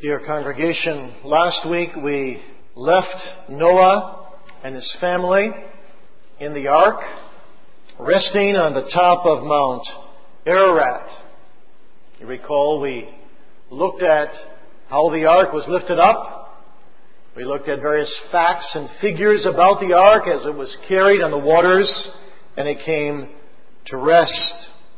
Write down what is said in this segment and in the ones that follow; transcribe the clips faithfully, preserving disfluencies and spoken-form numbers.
Dear congregation, last week we left Noah and his family in the ark, resting on the top of Mount Ararat. You recall we looked at how the ark was lifted up. We looked at various facts and figures about the ark as it was carried on the waters and it came to rest.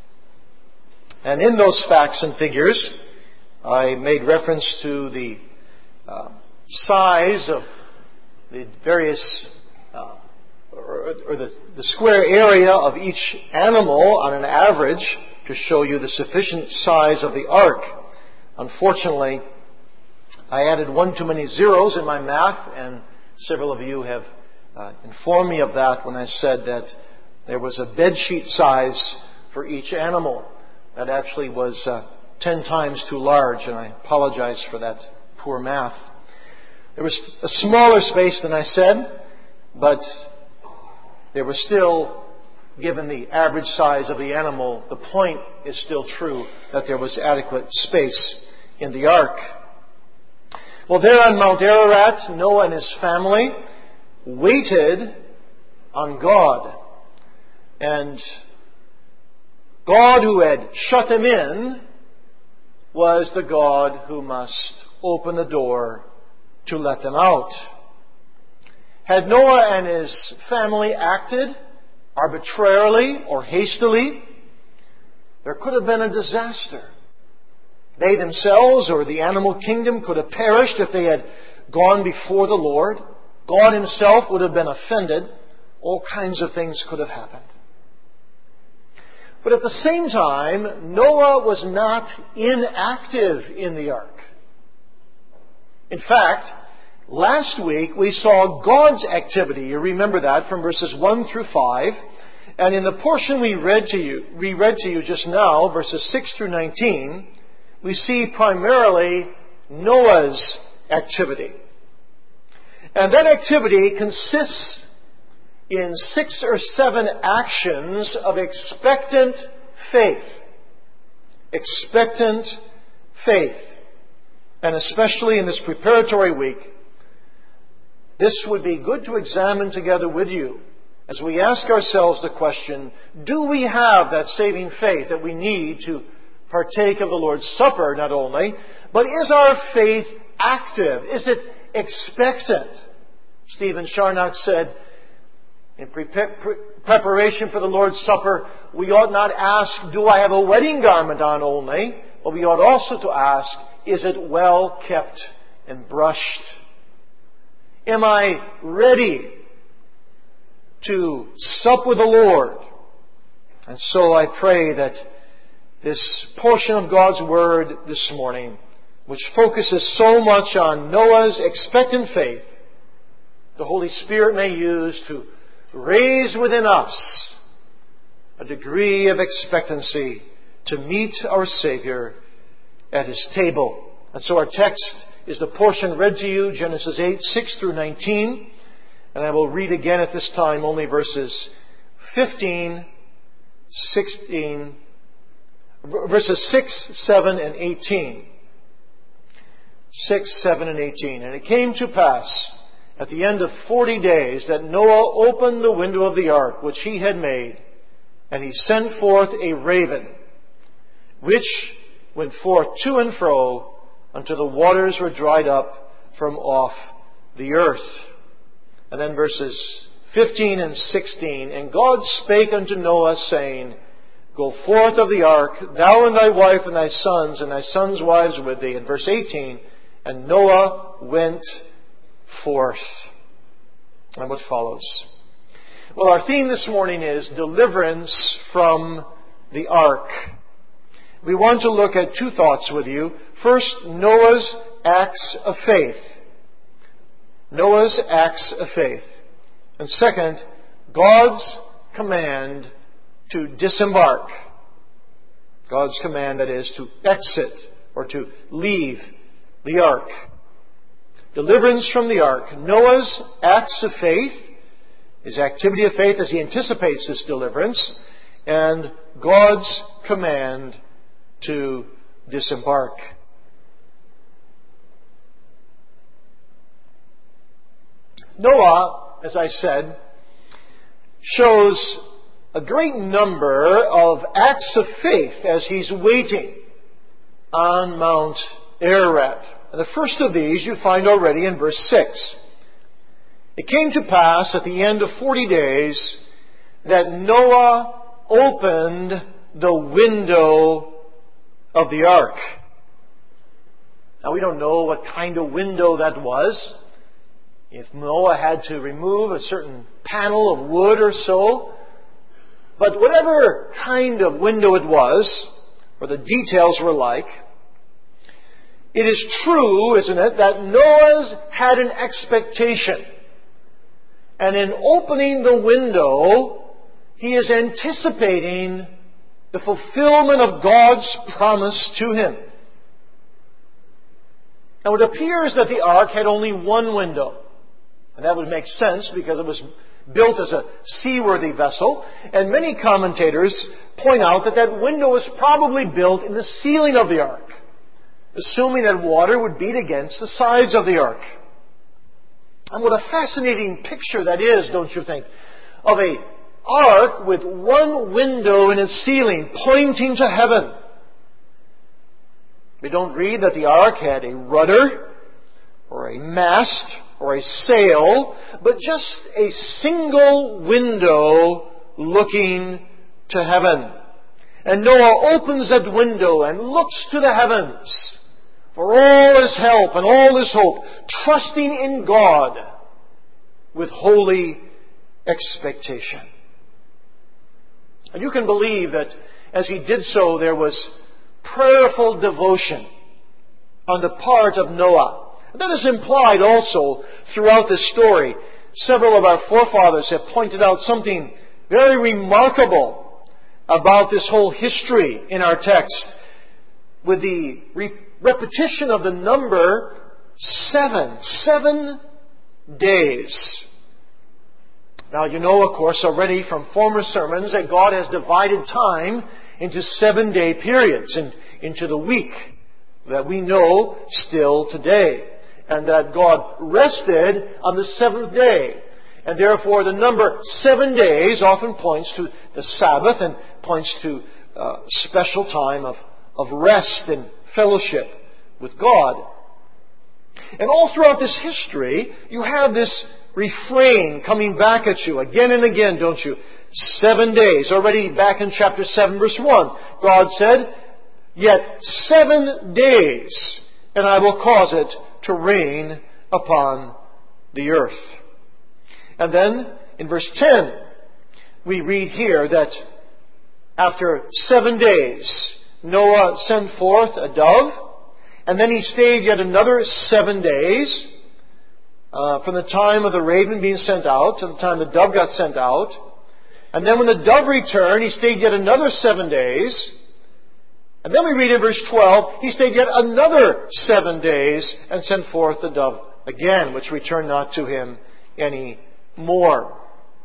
And in those facts and figures, I made reference to the uh, size of the various, uh, or, or the, the square area of each animal on an average to show you the sufficient size of the ark. Unfortunately, I added one too many zeros in my math, and several of you have uh, informed me of that when I said that there was a bedsheet size for each animal. That actually was uh, ten times too large, and I apologize for that poor math. There was a smaller space than I said, but there was still, given the average size of the animal, the point is still true that there was adequate space in the ark. Well, there on Mount Ararat, Noah and his family waited on God. And God, who had shut them in, was the God who must open the door to let them out. Had Noah and his family acted arbitrarily or hastily, there could have been a disaster. They themselves or the animal kingdom could have perished if they had gone before the Lord. God himself would have been offended. All kinds of things could have happened. But at the same time, Noah was not inactive in the ark. In fact, last week we saw God's activity. You remember that from verses one through five. And in the portion we read to you, we read to you just now, verses six through nineteen, we see primarily Noah's activity. And that activity consists in six or seven actions of expectant faith. Expectant faith. And especially in this preparatory week, this would be good to examine together with you as we ask ourselves the question, do we have that saving faith that we need to partake of the Lord's Supper not only, but is our faith active? Is it expectant? Stephen Charnock said, in pre- pre- preparation for the Lord's Supper, we ought not ask, do I have a wedding garment on only? But we ought also to ask, is it well kept and brushed? Am I ready to sup with the Lord? And so I pray that this portion of God's Word this morning, which focuses so much on Noah's expectant faith, the Holy Spirit may use to raise within us a degree of expectancy to meet our Savior at His table. And so our text is the portion read to you, Genesis eight, six through nineteen. And I will read again at this time only verses fifteen, sixteen, verses six, seven, and eighteen. six, seven, and eighteen. And it came to pass at the end of forty days that Noah opened the window of the ark which he had made, and he sent forth a raven, which went forth to and fro until the waters were dried up from off the earth. And then verses fifteen and sixteen. And God spake unto Noah, saying, Go forth of the ark, thou and thy wife and thy sons and thy sons' wives with thee. And verse eighteen. And Noah went forth. And what follows? Well, our theme this morning is deliverance from the ark. We want to look at two thoughts with you. First, Noah's acts of faith. Noah's acts of faith. And second, God's command to disembark. God's command, that is, to exit or to leave the ark. Deliverance from the ark. Noah's acts of faith, his activity of faith as he anticipates this deliverance, and God's command to disembark. Noah, as I said, shows a great number of acts of faith as he's waiting on Mount Ararat. And the first of these you find already in verse six. It came to pass at the end of forty days that Noah opened the window of the ark. Now we don't know what kind of window that was. If Noah had to remove a certain panel of wood or so. But whatever kind of window it was, or the details were like, it is true, isn't it, that Noah's had an expectation. And in opening the window, he is anticipating the fulfillment of God's promise to him. Now it appears that the ark had only one window. And that would make sense because it was built as a seaworthy vessel. And many commentators point out that that window was probably built in the ceiling of the ark, assuming that water would beat against the sides of the ark. And what a fascinating picture that is, don't you think? Of a ark with one window in its ceiling pointing to heaven. We don't read that the ark had a rudder or a mast or a sail, but just a single window looking to heaven. And Noah opens that window and looks to the heavens for all his help and all his hope, trusting in God with holy expectation. And you can believe that as he did so, there was prayerful devotion on the part of Noah. And that is implied also throughout this story. Several of our forefathers have pointed out something very remarkable about this whole history in our text, with the re- repetition of the number seven. Seven days. Now you know, of course, already from former sermons that God has divided time into seven-day periods and into the week that we know still today. And that God rested on the seventh day. And therefore the number seven days often points to the Sabbath and points to a special time of, of rest and fellowship with God. And all throughout this history, you have this refrain coming back at you again and again, don't you? Seven days. Already back in chapter seven, verse one, God said, "Yet seven days, and I will cause it to rain upon the earth." And then in verse ten, we read here that after seven days, Noah sent forth a dove, and then he stayed yet another seven days, uh, from the time of the raven being sent out to the time the dove got sent out. And then when the dove returned, he stayed yet another seven days. And then we read in verse twelve, he stayed yet another seven days and sent forth the dove again, which returned not to him any more.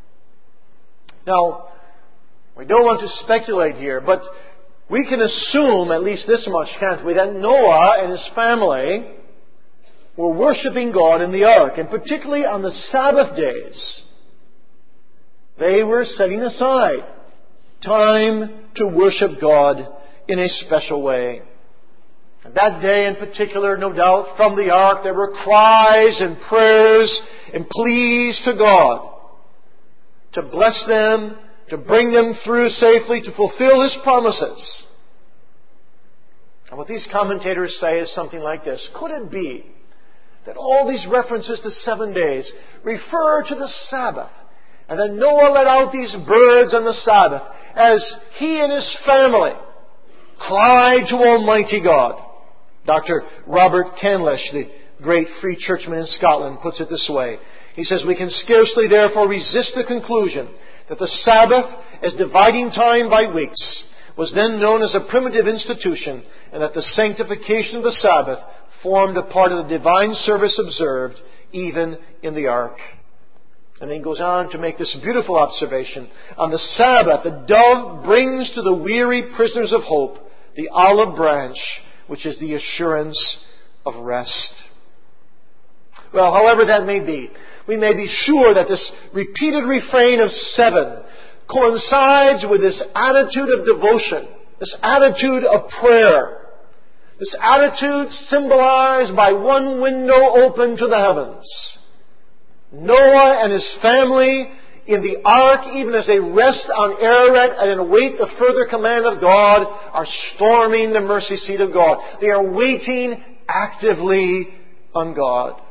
Now, we don't want to speculate here, but we can assume at least this much, can't we, that Noah and his family were worshiping God in the ark, and particularly on the Sabbath days. They were setting aside time to worship God in a special way. And that day in particular, no doubt, from the ark there were cries and prayers and pleas to God to bless them, to bring them through safely, to fulfill His promises. And what these commentators say is something like this. Could it be that all these references to seven days refer to the Sabbath, and that Noah let out these birds on the Sabbath as he and his family cried to Almighty God? Doctor Robert Candlish, the great free churchman in Scotland, puts it this way. He says, "We can scarcely therefore resist the conclusion that the Sabbath, as dividing time by weeks, was then known as a primitive institution, and that the sanctification of the Sabbath formed a part of the divine service observed even in the ark." And then he goes on to make this beautiful observation. "On the Sabbath, the dove brings to the weary prisoners of hope the olive branch, which is the assurance of rest." Well, however that may be, we may be sure that this repeated refrain of seven coincides with this attitude of devotion, this attitude of prayer, this attitude symbolized by one window open to the heavens. Noah and his family in the ark, even as they rest on Ararat and await the further command of God, are storming the mercy seat of God. They are waiting actively on God.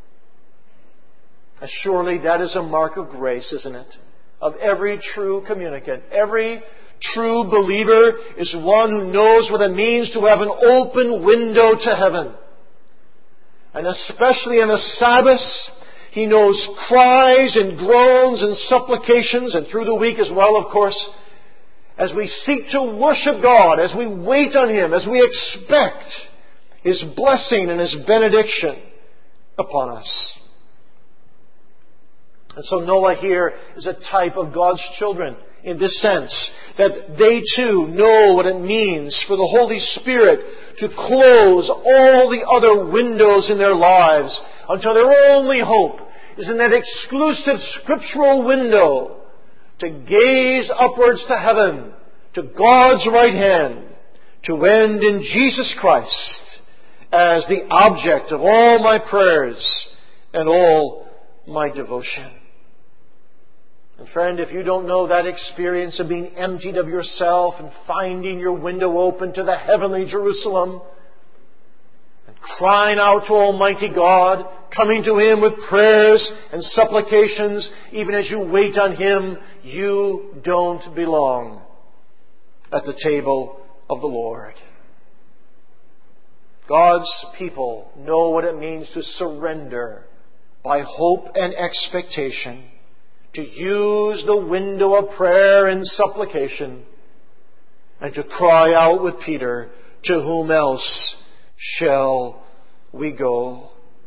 And surely that is a mark of grace, isn't it? Of every true communicant. Every true believer is one who knows what it means to have an open window to heaven. And especially on the Sabbath, he knows cries and groans and supplications, and through the week as well, of course, as we seek to worship God, as we wait on Him, as we expect His blessing and His benediction upon us. And so Noah here is a type of God's children in this sense, that they too know what it means for the Holy Spirit to close all the other windows in their lives until their only hope is in that exclusive scriptural window to gaze upwards to heaven, to God's right hand, to end in Jesus Christ as the object of all my prayers and all my devotion. And friend, if you don't know that experience of being emptied of yourself and finding your window open to the heavenly Jerusalem, and crying out to Almighty God, coming to Him with prayers and supplications, even as you wait on Him, you don't belong at the table of the Lord. God's people know what it means to surrender by hope and expectation, to use the window of prayer and supplication, and to cry out with Peter, to whom else shall we go?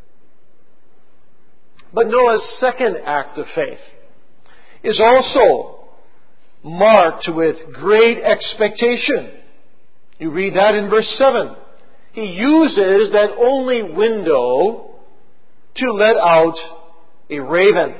But Noah's second act of faith is also marked with great expectation. You read that in verse seven. He uses that only window to let out a raven.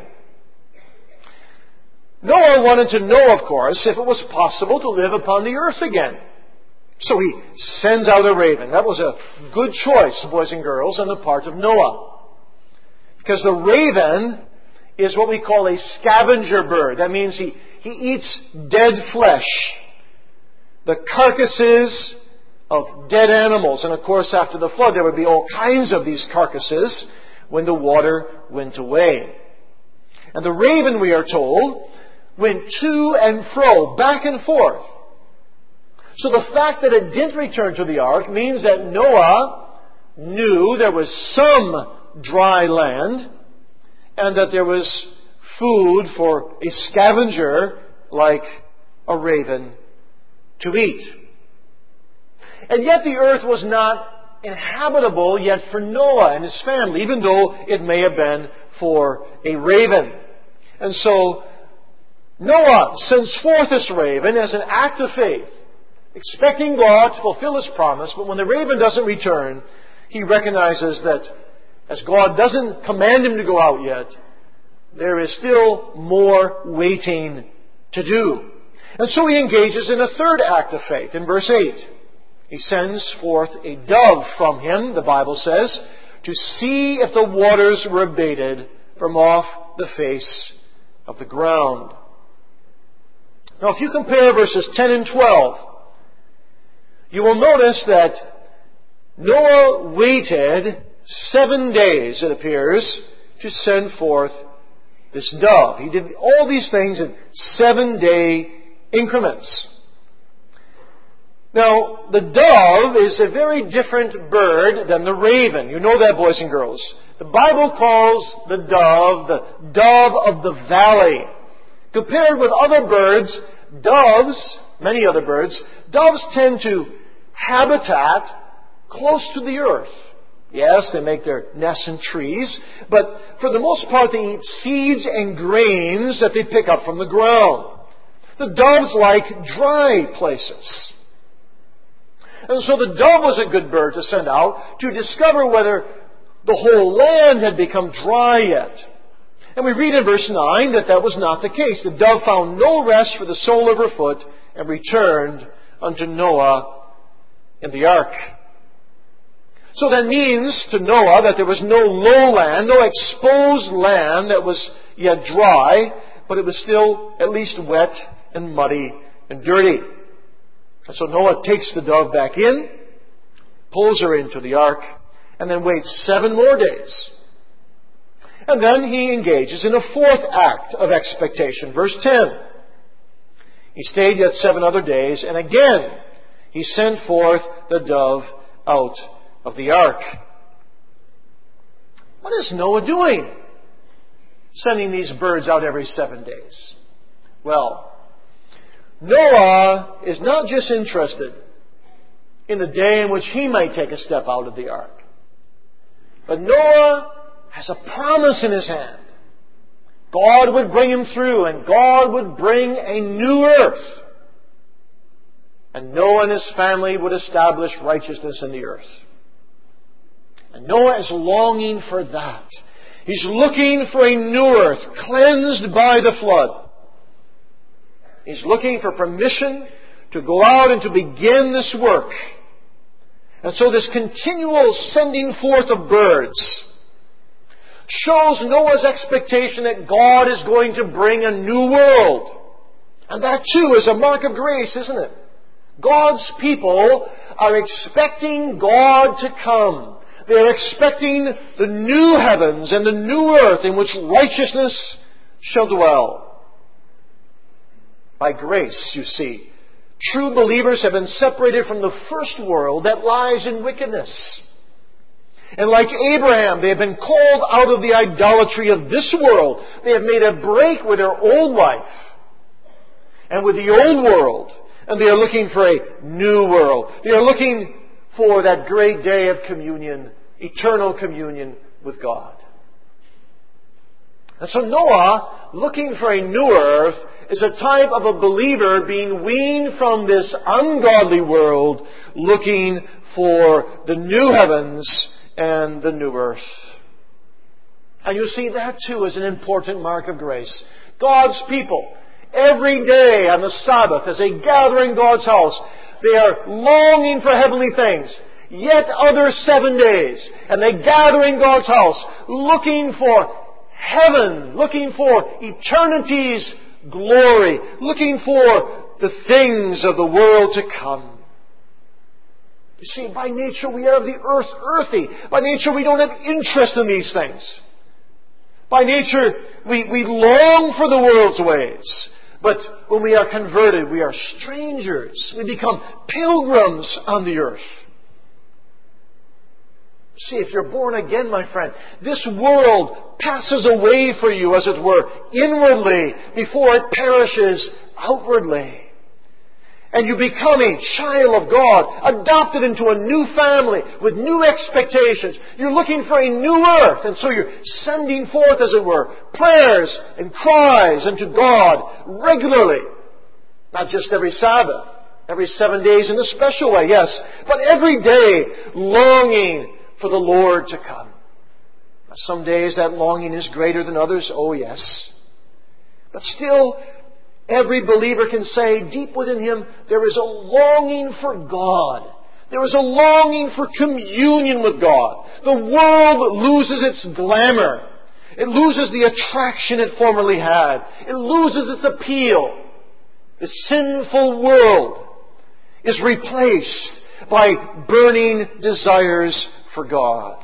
Noah wanted to know, of course, if it was possible to live upon the earth again. So he sends out a raven. That was a good choice, boys and girls, on the part of Noah. Because the raven is what we call a scavenger bird. That means he, he eats dead flesh, the carcasses of dead animals. And of course, after the flood, there would be all kinds of these carcasses when the water went away. And the raven, we are told, went to and fro, back and forth. So the fact that it didn't return to the ark means that Noah knew there was some dry land and that there was food for a scavenger like a raven to eat. And yet the earth was not inhabitable yet for Noah and his family, even though it may have been for a raven. And so Noah sends forth this raven as an act of faith, expecting God to fulfill His promise. But when the raven doesn't return, he recognizes that as God doesn't command him to go out yet, there is still more waiting to do. And so he engages in a third act of faith in verse eight. He sends forth a dove from him, the Bible says, to see if the waters were abated from off the face of the ground. Now, if you compare verses ten and twelve, you will notice that Noah waited seven days, it appears, to send forth this dove. He did all these things in seven-day increments. Now, the dove is a very different bird than the raven. You know that, boys and girls. The Bible calls the dove the dove of the valley. Compared with other birds, doves, many other birds, doves tend to habitat close to the earth. Yes, they make their nests in trees, but for the most part they eat seeds and grains that they pick up from the ground. The doves like dry places. And so the dove was a good bird to send out to discover whether the whole land had become dry yet. And we read in verse nine that that was not the case. The dove found no rest for the sole of her foot and returned unto Noah in the ark. So that means to Noah that there was no low land, no exposed land that was yet dry, but it was still at least wet and muddy and dirty. And so Noah takes the dove back in, pulls her into the ark, and then waits seven more days. And then he engages in a fourth act of expectation. Verse ten. He stayed yet seven other days, and again he sent forth the dove out of the ark. What is Noah doing, sending these birds out every seven days? Well, Noah is not just interested in the day in which he might take a step out of the ark, but Noah has a promise in his hand. God would bring him through, and God would bring a new earth. And Noah and his family would establish righteousness in the earth. And Noah is longing for that. He's looking for a new earth, cleansed by the flood. He's looking for permission to go out and to begin this work. And so this continual sending forth of birds shows Noah's expectation that God is going to bring a new world. And that too is a mark of grace, isn't it? God's people are expecting God to come. They are expecting the new heavens and the new earth in which righteousness shall dwell. By grace, you see, true believers have been separated from the first world that lies in wickedness. And like Abraham, they have been called out of the idolatry of this world. They have made a break with their old life and with the old world. And they are looking for a new world. They are looking for that great day of communion, eternal communion with God. And so Noah, looking for a new earth, is a type of a believer being weaned from this ungodly world, looking for the new heavens and the new earth. And you see, that too is an important mark of grace. God's people, every day on the Sabbath, as they gather in God's house, they are longing for heavenly things. Yet other seven days, and they gather in God's house, looking for heaven, looking for eternity's glory, looking for the things of the world to come. You see, by nature we are of the earth earthy. By nature we don't have interest in these things. By nature we, we long for the world's ways. But when we are converted, we are strangers. We become pilgrims on the earth. See, if you're born again, my friend, this world passes away for you, as it were, inwardly before it perishes outwardly. And you become a child of God, adopted into a new family with new expectations. You're looking for a new earth, and so you're sending forth, as it were, prayers and cries unto God regularly. Not just every Sabbath, every seven days in a special way, yes, but every day longing for the Lord to come. Some days that longing is greater than others, oh yes. But still, every believer can say, deep within him, there is a longing for God. There is a longing for communion with God. The world loses its glamour. It loses the attraction it formerly had. It loses its appeal. The sinful world is replaced by burning desires for God.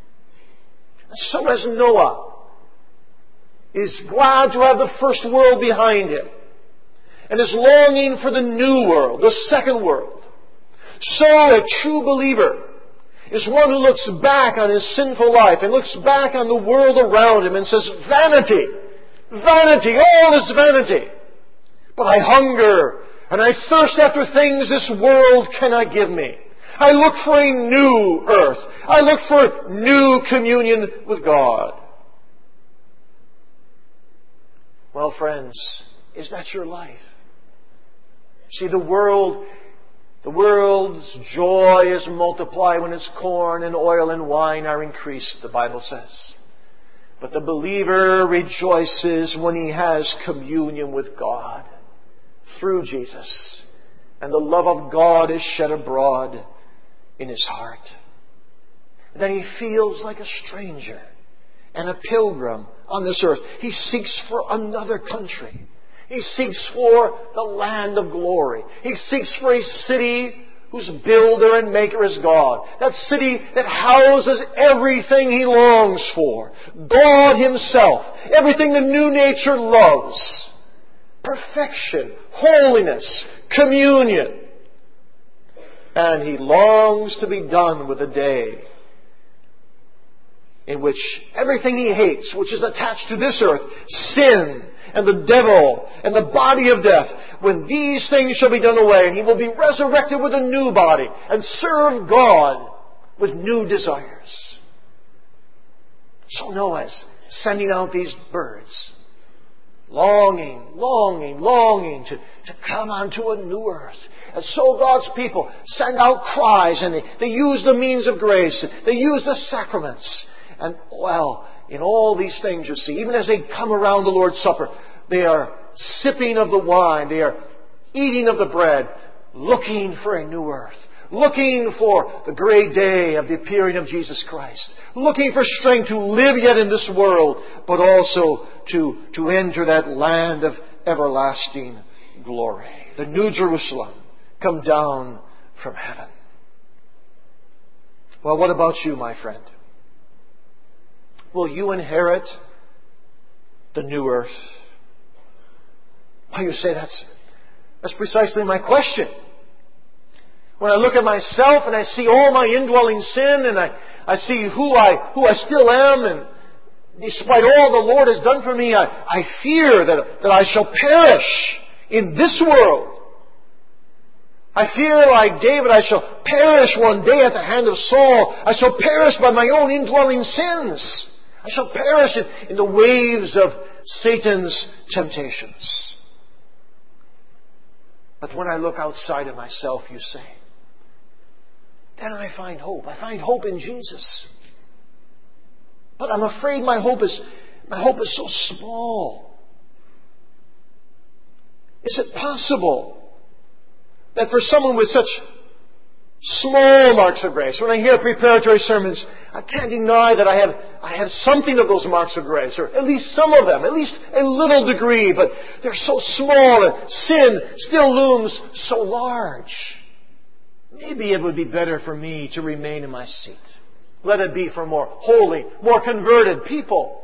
So as Noah is glad to have the first world behind him, and is longing for the new world, the second world, so a true believer is one who looks back on his sinful life and looks back on the world around him and says, vanity, vanity, all is vanity. But I hunger and I thirst after things this world cannot give me. I look for a new earth. I look for new communion with God. Well, friends, is that your life? See, the world, the world's joy is multiplied when its corn and oil and wine are increased, the Bible says. But the believer rejoices when he has communion with God through Jesus. And the love of God is shed abroad in his heart. Then he feels like a stranger and a pilgrim on this earth. He seeks for another country. He seeks for the land of glory. He seeks for a city whose builder and maker is God. That city that houses everything he longs for. God himself. Everything the new nature loves. Perfection, holiness, communion. And he longs to be done with a day in which everything he hates, which is attached to this earth, sin and the devil and the body of death, when these things shall be done away, and he will be resurrected with a new body and serve God with new desires. So Noah's sending out these birds, longing, longing, longing to, to come onto a new earth. And so God's people send out cries, and they, they use the means of grace. They use the sacraments. And, well, in all these things, you see, even as they come around the Lord's Supper, they are sipping of the wine, they are eating of the bread, looking for a new earth, looking for the great day of the appearing of Jesus Christ, looking for strength to live yet in this world, but also to, to enter that land of everlasting glory. The New Jerusalem come down from heaven. Well, what about you, my friend? Will you inherit the new earth? Well, you say, that's, that's precisely my question. When I look at myself and I see all my indwelling sin, and I, I see who I, who I still am, and despite all the Lord has done for me, I, I fear that, that I shall perish in this world. I fear, like David, I shall perish one day at the hand of Saul. I shall perish by my own indwelling sins. I shall perish in, in the waves of Satan's temptations. But when I look outside of myself, you say, then I find hope. I find hope in Jesus. But I'm afraid my hope is, my hope is so small. Is it possible that for someone with such small marks of grace, when I hear preparatory sermons, I can't deny that I have, I have something of those marks of grace, or at least some of them, at least a little degree, but they're so small and sin still looms so large. Maybe it would be better for me to remain in my seat. Let it be for more holy, more converted people.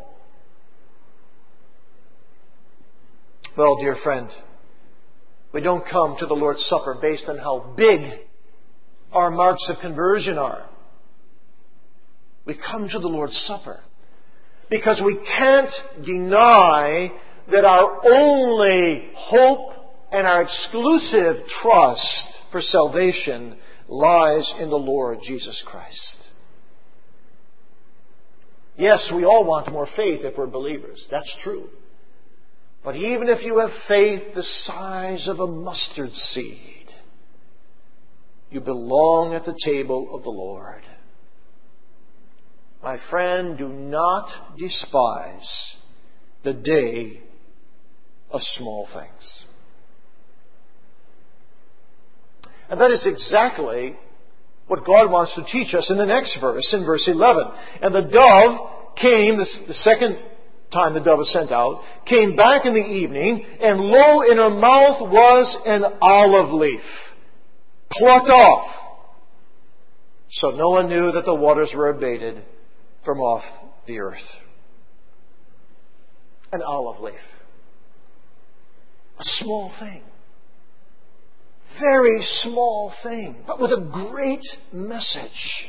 Well, dear friend, we don't come to the Lord's Supper based on how big our marks of conversion are. We come to the Lord's Supper because we can't deny that our only hope and our exclusive trust for salvation lies in the Lord Jesus Christ. Yes, we all want more faith if we're believers. That's true. But even if you have faith the size of a mustard seed, you belong at the table of the Lord. My friend, do not despise the day of small things. And that is exactly what God wants to teach us in the next verse, in verse eleven. And the dove came, the second time the dove was sent out, came back in the evening, and lo, in her mouth was an olive leaf, plucked off. So Noah knew that the waters were abated from off the earth. An olive leaf. A small thing. Very small thing, but with a great message.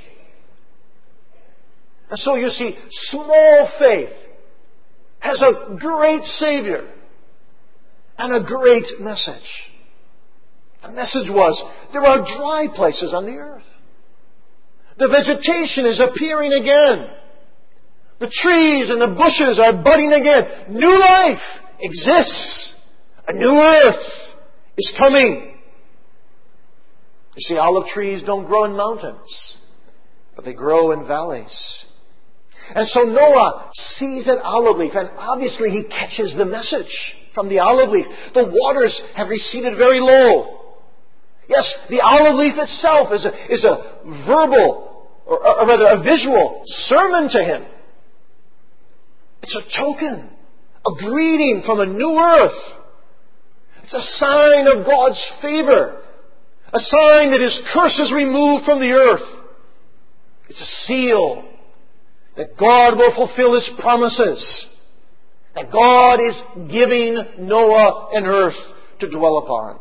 And so you see, small faith has a great Savior and a great message. The message was, there are dry places on the earth. The vegetation is appearing again. The trees and the bushes are budding again. New life exists. A new earth is coming. You see, olive trees don't grow in mountains, but they grow in valleys. And so Noah sees that olive leaf, and obviously he catches the message from the olive leaf. The waters have receded very low. Yes, the olive leaf itself is a, is a verbal, or, or rather a visual sermon to him. It's a token, a greeting from a new earth. It's a sign of God's favor, a sign that His curse is removed from the earth. It's a seal that God will fulfill His promises, that God is giving Noah an earth to dwell upon.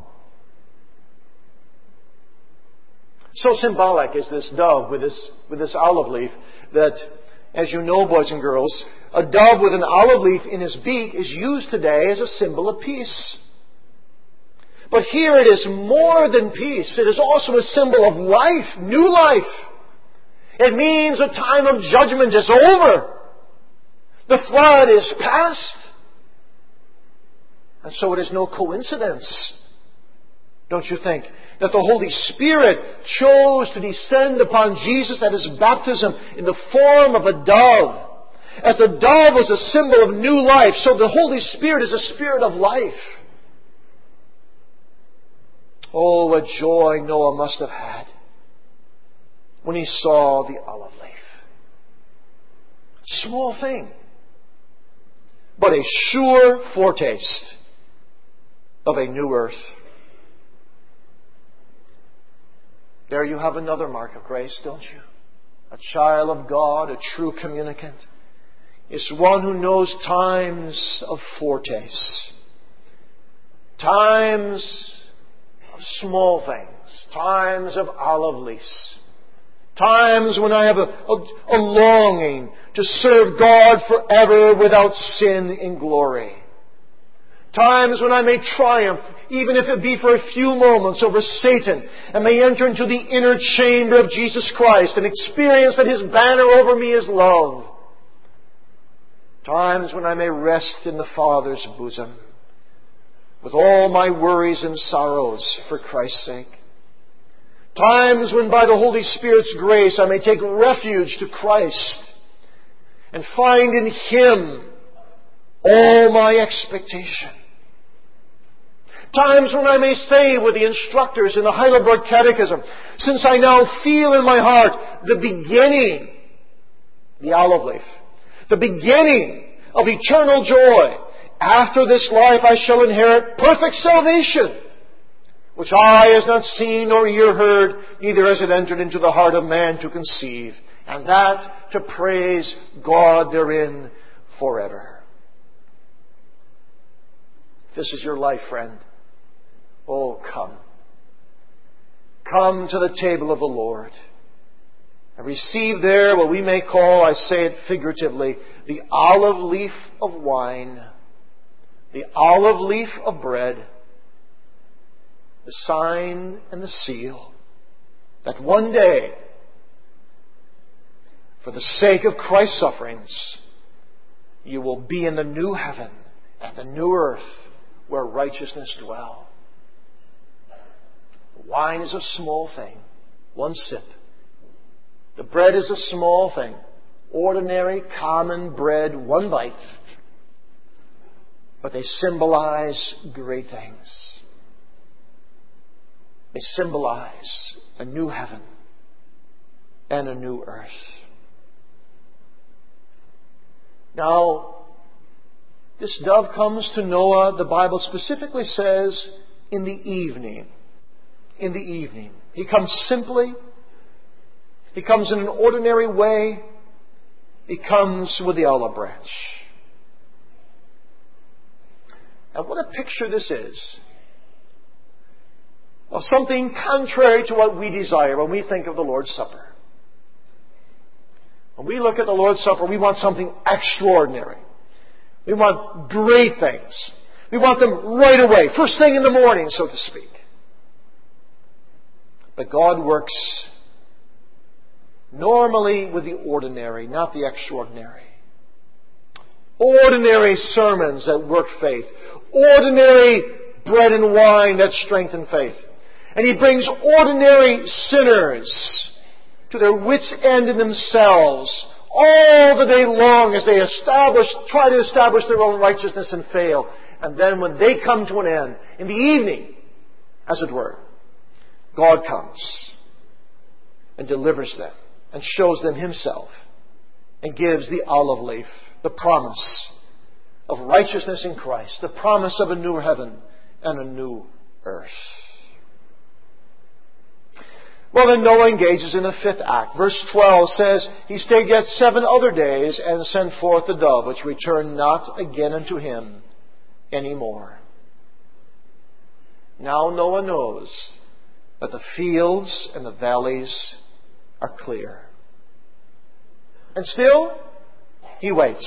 So symbolic is this dove with this, with this olive leaf that, as you know, boys and girls, a dove with an olive leaf in his beak is used today as a symbol of peace. But here it is more than peace. It is also a symbol of life, new life. It means a time of judgment is over. The flood is past. And so it is no coincidence, don't you think, that the Holy Spirit chose to descend upon Jesus at His baptism in the form of a dove. As the dove was a symbol of new life, so the Holy Spirit is a spirit of life. Oh, what joy Noah must have had when he saw the olive leaf. Small thing, but a sure foretaste of a new earth. There you have another mark of grace, don't you? A child of God, a true communicant, is one who knows times of foretaste. Times of small things. Times of olive leaves. Times when I have a, a, a longing to serve God forever without sin in glory. Times when I may triumph, even if it be for a few moments, over Satan, and may enter into the inner chamber of Jesus Christ and experience that His banner over me is love. Times when I may rest in the Father's bosom with all my worries and sorrows for Christ's sake. Times when by the Holy Spirit's grace I may take refuge to Christ and find in Him all my expectation. Times when I may say with the instructors in the Heidelberg Catechism, since I now feel in my heart the beginning, the olive leaf, the beginning of eternal joy, after this life I shall inherit perfect salvation, which eye has not seen nor ear heard, neither has it entered into the heart of man to conceive, and that to praise God therein forever. This is your life, friend. Oh, come. Come to the table of the Lord and receive there what we may call, I say it figuratively, the olive leaf of wine, the olive leaf of bread, the sign and the seal that one day, for the sake of Christ's sufferings, you will be in the new heaven and the new earth where righteousness dwells. The wine is a small thing, one sip. The bread is a small thing, ordinary, common bread, one bite. But they symbolize great things. They symbolize a new heaven and a new earth. Now, this dove comes to Noah, the Bible specifically says, in the evening. In the evening. He comes simply. He comes in an ordinary way. He comes with the olive branch. Now, what a picture this is of something contrary to what we desire when we think of the Lord's Supper. When we look at the Lord's Supper, we want something extraordinary. We want great things. We want them right away, first thing in the morning, so to speak. But God works normally with the ordinary, not the extraordinary. Ordinary sermons that work faith. Ordinary bread and wine that strengthen faith. And He brings ordinary sinners to their wits' end in themselves all the day long as they establish, try to establish their own righteousness and fail. And then when they come to an end, in the evening, as it were, God comes and delivers them and shows them Himself and gives the olive leaf, the promise of righteousness in Christ, the promise of a new heaven and a new earth. Well, then Noah engages in a fifth act. Verse twelve says, He stayed yet seven other days and sent forth the dove, which returned not again unto him any more. Now Noah knows that the fields and the valleys are clear. And still, he waits.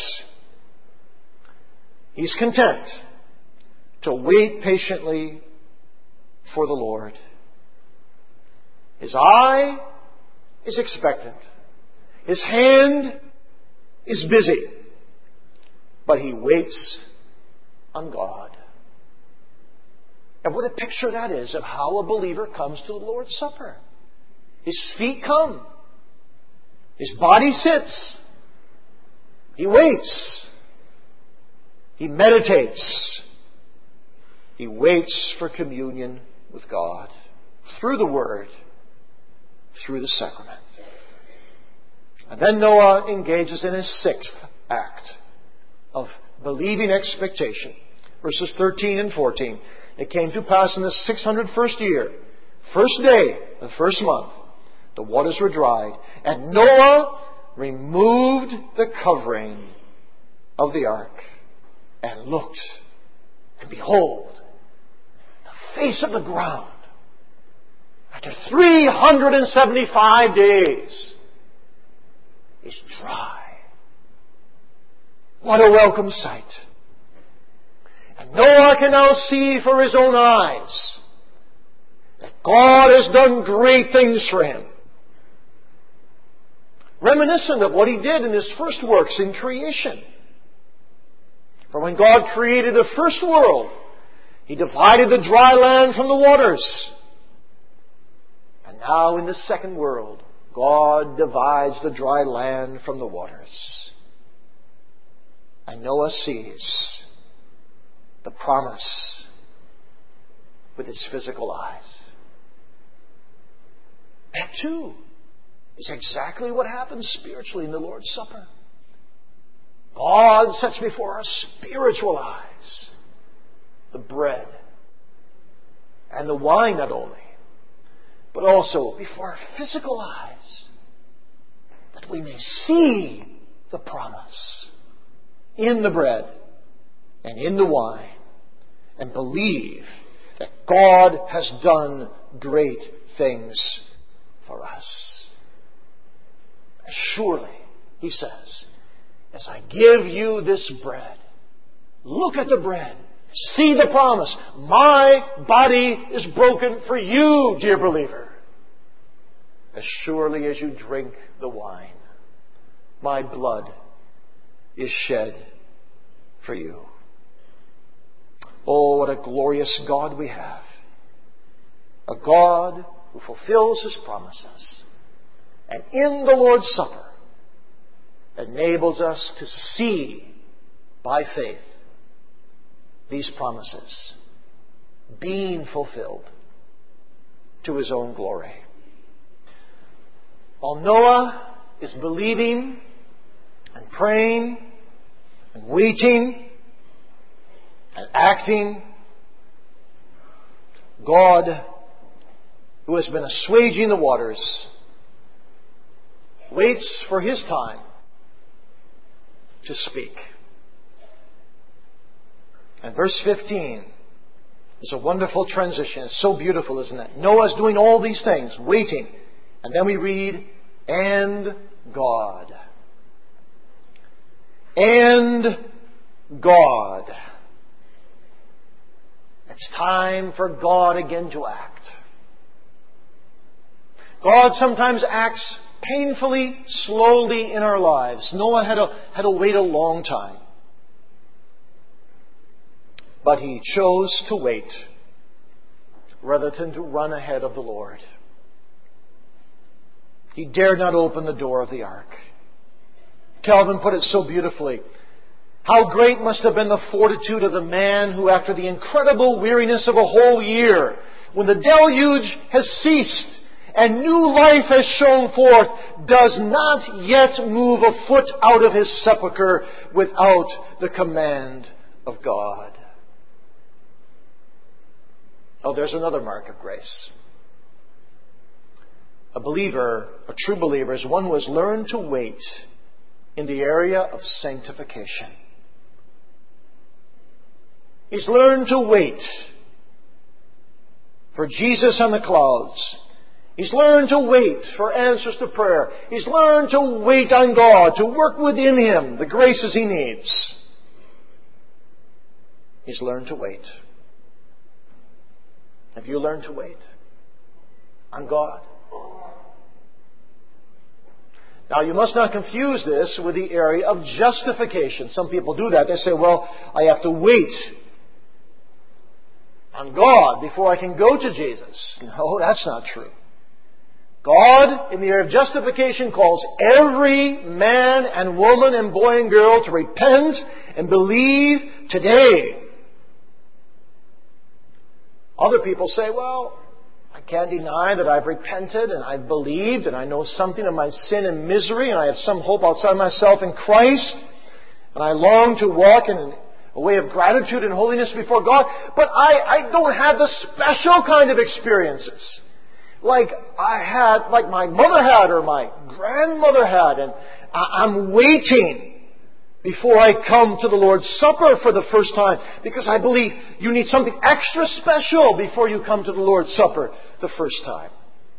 He's content to wait patiently for the Lord. His eye is expectant. His hand is busy. But he waits on God. And what a picture that is of how a believer comes to the Lord's Supper. His feet come. His body sits. He waits. He meditates. He waits for communion with God through the Word, through the sacrament. And then Noah engages in his sixth act of believing expectation. Verses thirteen and fourteen. It came to pass in the six hundred first year, first day, the first month, the waters were dried, and Noah removed the covering of the ark and looked, and behold, the face of the ground, after three hundred seventy-five days, is dry. What a welcome sight. And Noah can now see for his own eyes that God has done great things for him. Reminiscent of what He did in His first works in creation. For when God created the first world, He divided the dry land from the waters. And now in the second world, God divides the dry land from the waters. And Noah sees the promise with his physical eyes. That too is exactly what happens spiritually in the Lord's Supper. God sets before our spiritual eyes the bread and the wine not only, but also before our physical eyes, that we may see the promise in the bread and in the wine, and believe that God has done great things for us. Surely, He says, as I give you this bread, look at the bread, see the promise. My body is broken for you, dear believer. As surely as you drink the wine, my blood is shed for you. Oh, what a glorious God we have. A God who fulfills His promises. And in the Lord's Supper, enables us to see by faith these promises being fulfilled to His own glory. While Noah is believing and praying and waiting and acting, God, who has been assuaging the waters, waits for His time to speak. And verse fifteen is a wonderful transition. It's so beautiful, isn't it? Noah's doing all these things, waiting. And then we read, and God. And God. It's time for God again to act. God sometimes acts painfully, slowly in our lives. Noah had to, had to wait a long time. But he chose to wait rather than to run ahead of the Lord. He dared not open the door of the ark. Calvin put it so beautifully. How great must have been the fortitude of the man who, after the incredible weariness of a whole year, when the deluge has ceased and new life has shone forth, does not yet move a foot out of his sepulchre without the command of God. Oh, there's another mark of grace. A believer, a true believer, is one who has learned to wait in the area of sanctification. He's learned to wait for Jesus on the clouds. He's learned to wait for answers to prayer. He's learned to wait on God, to work within Him the graces He needs. He's learned to wait. Have you learned to wait on God? Now, you must not confuse this with the area of justification. Some people do that. They say, well, I have to wait on God before I can go to Jesus. No, that's not true. God, in the area of justification, calls every man and woman and boy and girl to repent and believe today. Other people say, well, I can't deny that I've repented and I've believed and I know something of my sin and misery and I have some hope outside myself in Christ and I long to walk in a way of gratitude and holiness before God, but I, I don't have the special kind of experiences like I had, like my mother had or my grandmother had, and I'm waiting before I come to the Lord's Supper for the first time, because I believe you need something extra special before you come to the Lord's Supper the first time.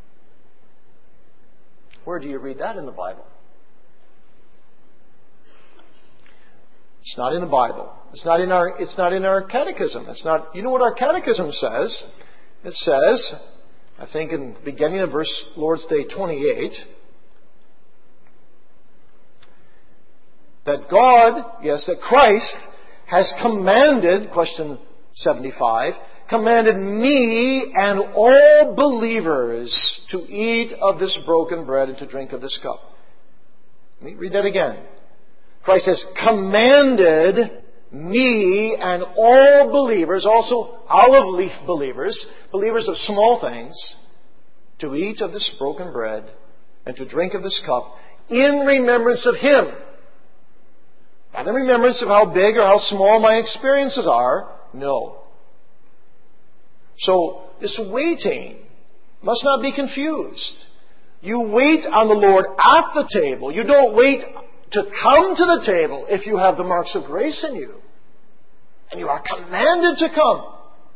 Where do you read that in the Bible? It's not in the Bible. It's not in our, it's not in our catechism. It's not, you know what our catechism says? It says, I think in the beginning of verse Lord's Day twenty-eight, that God, yes, that Christ has commanded, question seventy-five, commanded me and all believers to eat of this broken bread and to drink of this cup. Let me read that again. Christ has commanded me and all believers, also olive leaf believers, believers of small things, to eat of this broken bread and to drink of this cup in remembrance of Him. Not in remembrance of how big or how small my experiences are. No. So, this waiting must not be confused. You wait on the Lord at the table. You don't wait to come to the table if you have the marks of grace in you. And you are commanded to come.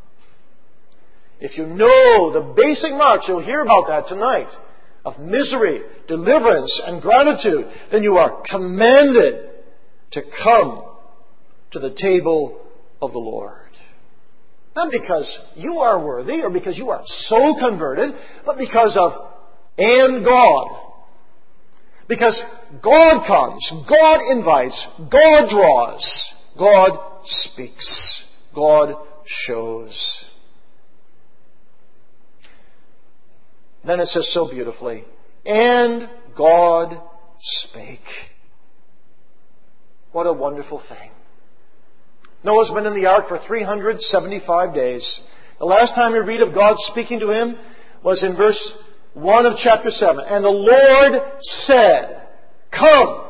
If you know the basic marks, you'll hear about that tonight, of misery, deliverance, and gratitude, then you are commanded to come to the table of the Lord. Not because you are worthy or because you are so converted, but because of and God. Because God comes, God invites, God draws, God speaks, God shows. Then it says so beautifully, and God spake. What a wonderful thing. Noah's been in the ark for three hundred seventy-five days. The last time we read of God speaking to him was in verse one of chapter seven. And the Lord said, come.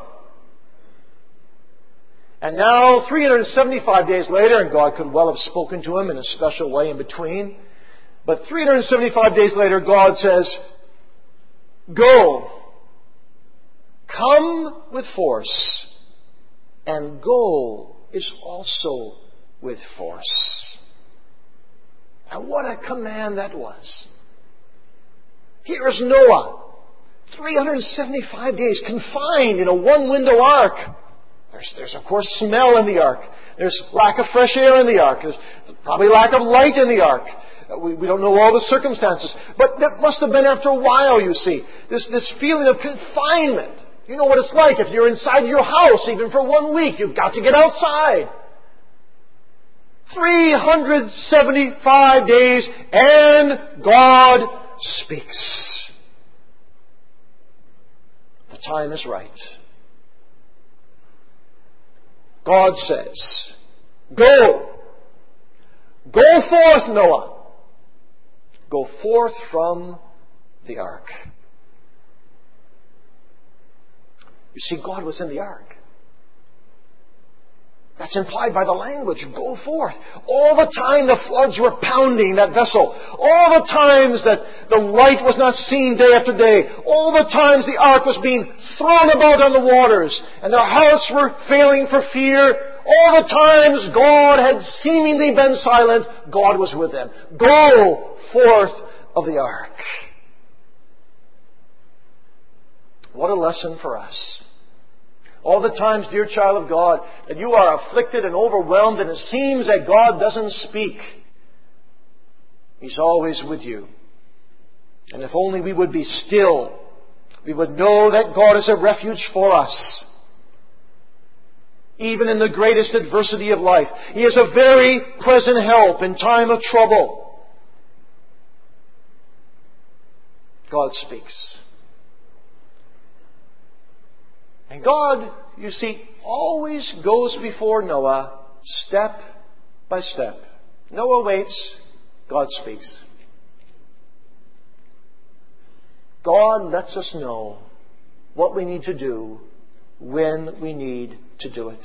And now, three hundred seventy-five days later, and God could well have spoken to him in a special way in between, but three hundred seventy-five days later, God says, go. Come with force. And go is also with force. And what a command that was. Here is Noah, three hundred seventy-five days confined in a one-window ark. There's, there's of course smell in the ark. There's lack of fresh air in the ark. There's probably lack of light in the ark. We, we don't know all the circumstances. But that must have been after a while, you see. This, this feeling of confinement. You know what it's like if you're inside your house, even for one week. You've got to get outside. three hundred seventy-five days, and God speaks. The time is right. God says, Go! Go forth, Noah! Go forth from the ark. You see, God was in the ark. That's implied by the language. Go forth. All the time the floods were pounding that vessel. All the times that the light was not seen day after day. All the times the ark was being thrown about on the waters. And their hearts were failing for fear. All the times God had seemingly been silent, God was with them. Go forth of the ark. What a lesson for us. All the times, dear child of God, that you are afflicted and overwhelmed and it seems that God doesn't speak. He's always with you. And if only we would be still, we would know that God is a refuge for us. Even in the greatest adversity of life, He is a very present help in time of trouble. God speaks. And God, you see, always goes before Noah step by step. Noah waits, God speaks. God lets us know what we need to do when we need to do it.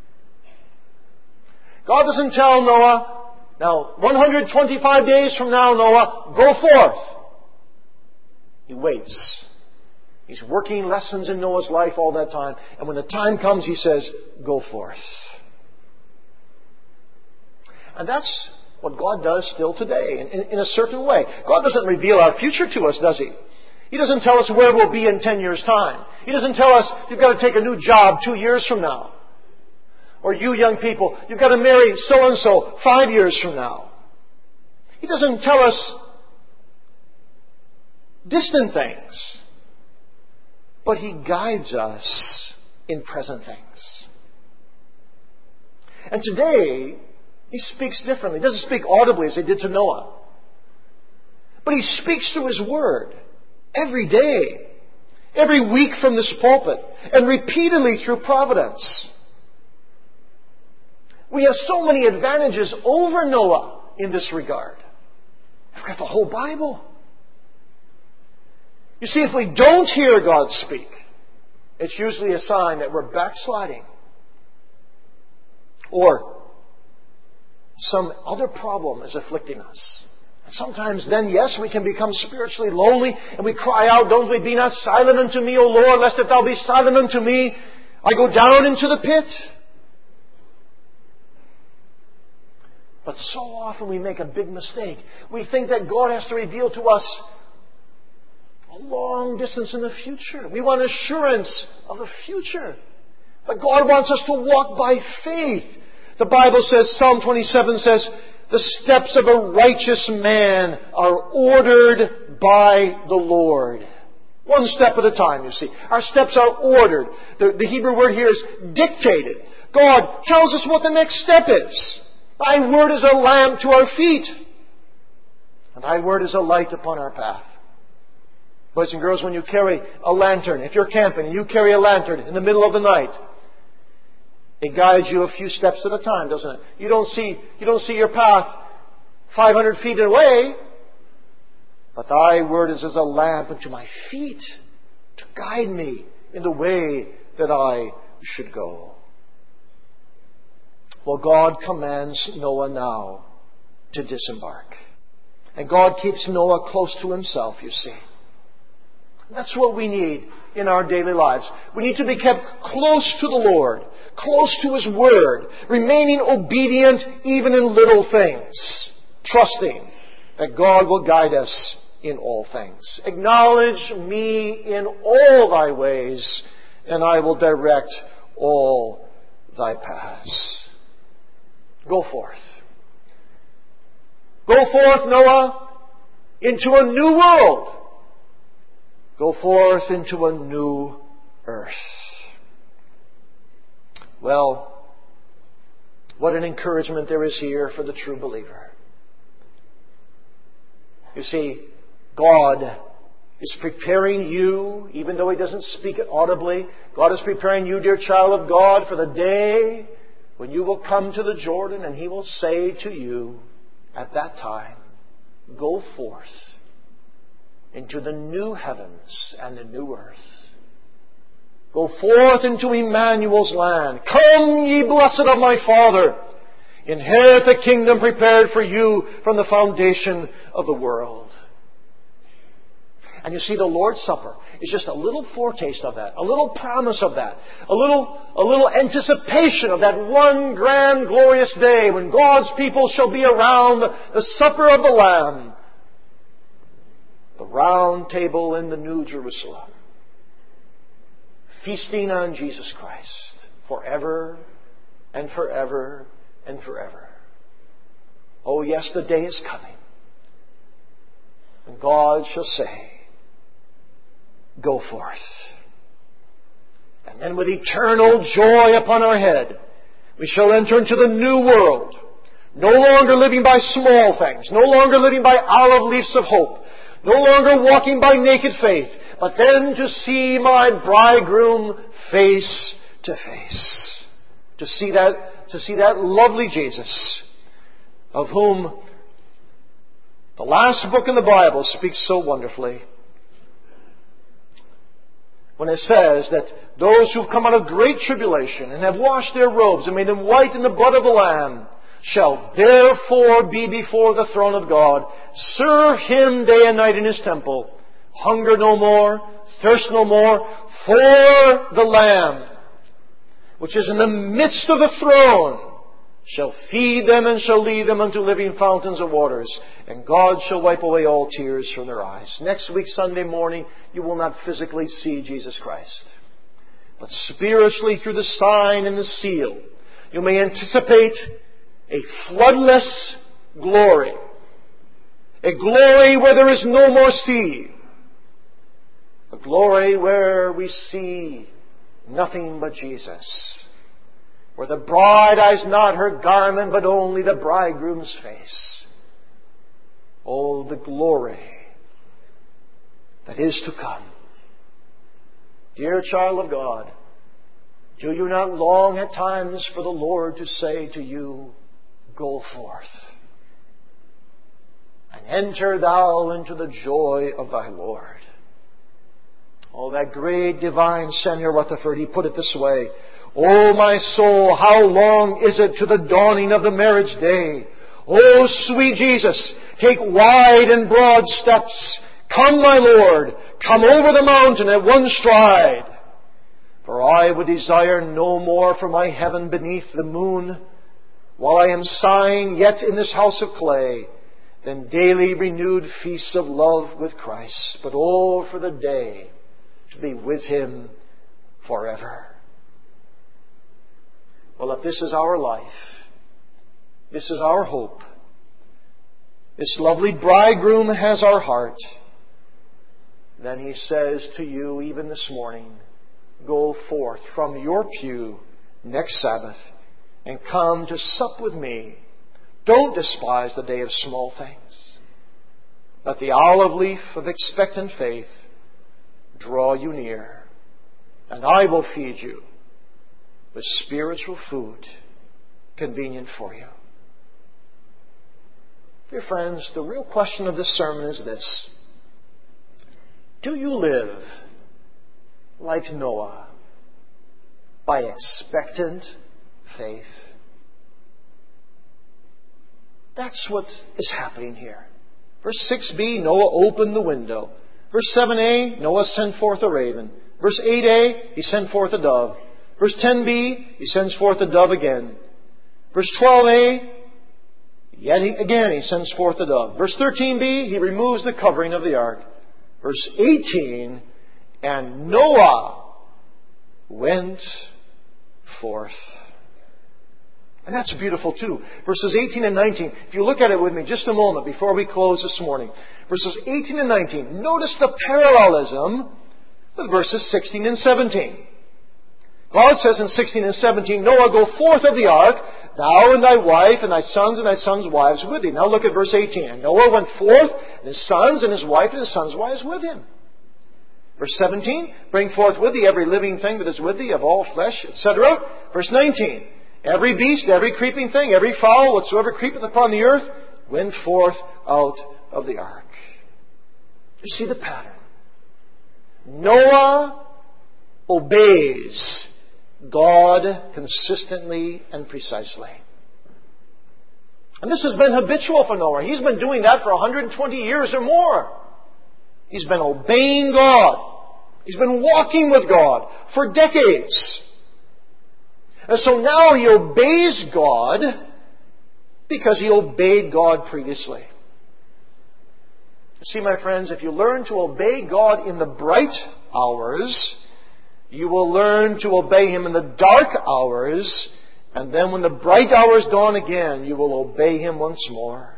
God doesn't tell Noah, now one hundred twenty-five days from now, Noah, go forth. He waits. He's working lessons in Noah's life all that time. And when the time comes, He says, go forth. And that's what God does still today, in, in, in a certain way. God doesn't reveal our future to us, does He? He doesn't tell us where we'll be in ten years' time. He doesn't tell us, you've got to take a new job two years from now. Or you young people, you've got to marry so-and-so five years from now. He doesn't tell us distant things. But He guides us in present things. And today, He speaks differently. He doesn't speak audibly as He did to Noah. But He speaks through His Word every day, every week from this pulpit, and repeatedly through providence. We have so many advantages over Noah in this regard. We've got the whole Bible. You see, if we don't hear God speak, it's usually a sign that we're backsliding. Or some other problem is afflicting us. And sometimes then, yes, we can become spiritually lonely and we cry out, don't we, be not silent unto me, O Lord, lest if thou be silent unto me, I go down into the pit. But so often we make a big mistake. We think that God has to reveal to us a long distance in the future. We want assurance of the future. But God wants us to walk by faith. The Bible says, Psalm twenty-seven says, the steps of a righteous man are ordered by the Lord. One step at a time, you see. Our steps are ordered. The, the Hebrew word here is dictated. God tells us what the next step is. Thy word is a lamp to our feet, and Thy word is a light upon our path. Boys and girls, when you carry a lantern, if you're camping and you carry a lantern in the middle of the night, it guides you a few steps at a time, doesn't it? You don't see, you don't see your path five hundred feet away, but Thy word is as a lamp unto my feet to guide me in the way that I should go. Well, God commands Noah now to disembark. And God keeps Noah close to Himself, you see. That's what we need in our daily lives. We need to be kept close to the Lord, close to His Word, remaining obedient even in little things, trusting that God will guide us in all things. Acknowledge me in all thy ways, and I will direct all thy paths. Go forth. Go forth, Noah, into a new world. Go forth into a new earth. Well, what an encouragement there is here for the true believer. You see, God is preparing you, even though He doesn't speak it audibly. God is preparing you, dear child of God, for the day when you will come to the Jordan and He will say to you at that time, go forth into the new heavens and the new earth. Go forth into Emmanuel's land. Come, ye blessed of my Father. Inherit the kingdom prepared for you from the foundation of the world. And you see, the Lord's Supper is just a little foretaste of that, a little promise of that, a little, a little anticipation of that one grand glorious day when God's people shall be around the supper of the Lamb, the round table in the New Jerusalem, feasting on Jesus Christ forever and forever and forever. Oh yes, the day is coming when God shall say, go forth. And then with eternal joy upon our head, we shall enter into the new world, no longer living by small things, no longer living by olive leaves of hope, no longer walking by naked faith, but then to see my bridegroom face to face. To see that, to see that lovely Jesus, of whom the last book in the Bible speaks so wonderfully, when it says that those who've come out of great tribulation and have washed their robes and made them white in the blood of the Lamb shall therefore be before the throne of God, serve Him day and night in His temple, hunger no more, thirst no more, for the Lamb, which is in the midst of the throne, shall feed them and shall lead them unto living fountains of waters, and God shall wipe away all tears from their eyes. Next week, Sunday morning, you will not physically see Jesus Christ, but spiritually through the sign and the seal, you may anticipate a floodless glory, a glory where there is no more sea, a glory where we see nothing but Jesus, where the bride eyes not her garment, but only the bridegroom's face. Oh, the glory that is to come. Dear child of God, do you not long at times for the Lord to say to you, go forth, and enter thou into the joy of thy Lord? Oh, that great divine Samuel Rutherford, he put it this way, O my soul, how long is it to the dawning of the marriage day? O sweet Jesus, take wide and broad steps. Come, my Lord, come over the mountain at one stride. For I would desire no more for my heaven beneath the moon, while I am sighing yet in this house of clay, than daily renewed feasts of love with Christ. But oh, for the day to be with Him forever. Well, if this is our life, this is our hope, this lovely bridegroom has our heart, then He says to you even this morning, go forth from your pew next Sabbath and come to sup with me. Don't despise the day of small things. Let the olive leaf of expectant faith draw you near, and I will feed you with spiritual food convenient for you. Dear friends, the real question of this sermon is this: do you live like Noah by expectant faith? That's what is happening here. Verse six b, Noah opened the window. Verse seven a, Noah sent forth a raven. Verse eight a, he sent forth a dove. Verse ten b, he sends forth a dove again. Verse twelve a, yet he, again he sends forth a dove. Verse thirteen b, he removes the covering of the ark. Verse eighteen, and Noah went forth. And that's beautiful too. Verses eighteen and nineteen. If you look at it with me just a moment before we close this morning. Verses eighteen and nineteen. Notice the parallelism with verses sixteen and seventeen. God says in sixteen and seventeen, Noah, go forth of the ark, thou and thy wife and thy sons and thy sons' wives with thee. Now look at verse eighteen. And Noah went forth, and his sons and his wife and his sons' wives with him. Verse seventeen, bring forth with thee every living thing that is with thee of all flesh, et cetera. Verse nineteen, Every beast, every creeping thing, every fowl, whatsoever creepeth upon the earth, went forth out of the ark. You see the pattern. Noah obeys God consistently and precisely. And this has been habitual for Noah. He's been doing that for one hundred twenty years or more. He's been obeying God. He's been walking with God for decades. And so now he obeys God because he obeyed God previously. You see, my friends, if you learn to obey God in the bright hours, you will learn to obey Him in the dark hours, and then when the bright hours dawn again, you will obey Him once more.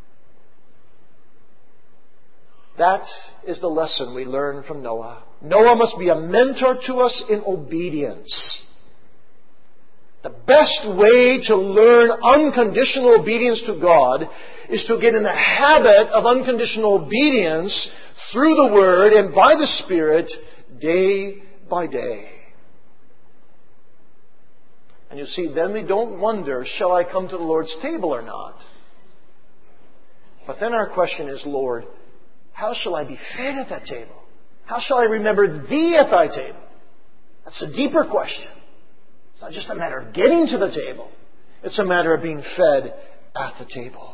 That is the lesson we learn from Noah. Noah must be a mentor to us in obedience. The best way to learn unconditional obedience to God is to get in the habit of unconditional obedience through the Word and by the Spirit day by day. And you see, then we don't wonder, shall I come to the Lord's table or not? But then our question is, Lord, how shall I be fed at that table? How shall I remember Thee at Thy table? That's a deeper question. It's not just a matter of getting to the table. It's a matter of being fed at the table.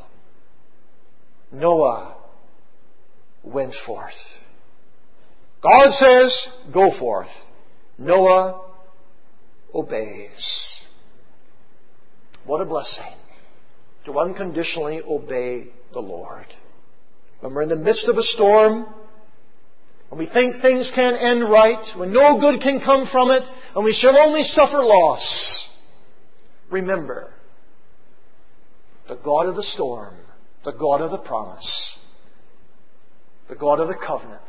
Noah went forth. God says, go forth. Noah obeys. What a blessing to unconditionally obey the Lord. When we're in the midst of a storm, when we think things can't end right, when no good can come from it, and we shall only suffer loss, remember, the God of the storm, the God of the promise, the God of the covenant,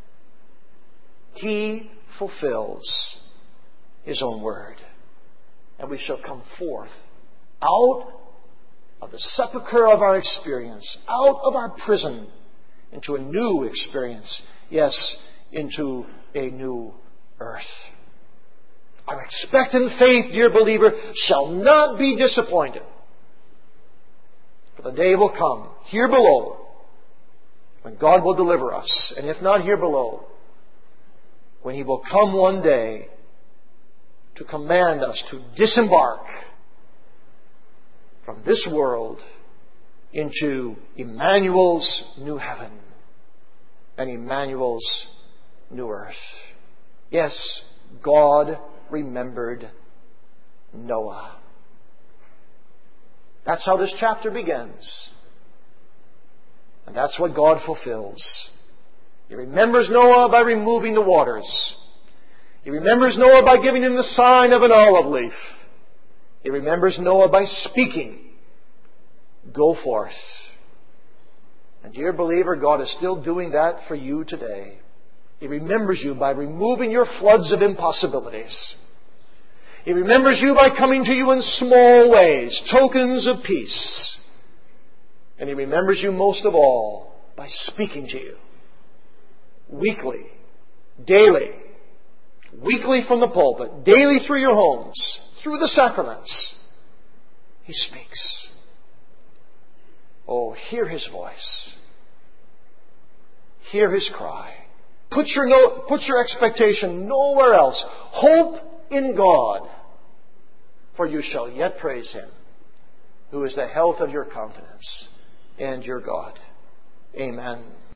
He fulfills His own word. And we shall come forth out of the sepulchre of our experience, out of our prison, into a new experience. Yes, into a new earth. Our expectant faith, dear believer, shall not be disappointed. For the day will come, here below, when God will deliver us. And if not here below, when He will come one day to command us to disembark from this world into Emmanuel's new heaven and Emmanuel's new earth. Yes, God remembered Noah. That's how this chapter begins. And that's what God fulfills. He remembers Noah by removing the waters. He remembers Noah by giving him the sign of an olive leaf. He remembers Noah by speaking, go forth. And dear believer, God is still doing that for you today. He remembers you by removing your floods of impossibilities. He remembers you by coming to you in small ways, tokens of peace. And He remembers you most of all by speaking to you. Weekly, daily, weekly from the pulpit, daily through your homes, through the sacraments. He speaks. Oh, hear His voice. Hear His cry. Put your, no, put your expectation nowhere else. Hope in God, for you shall yet praise Him, who is the health of your countenance and your God. Amen.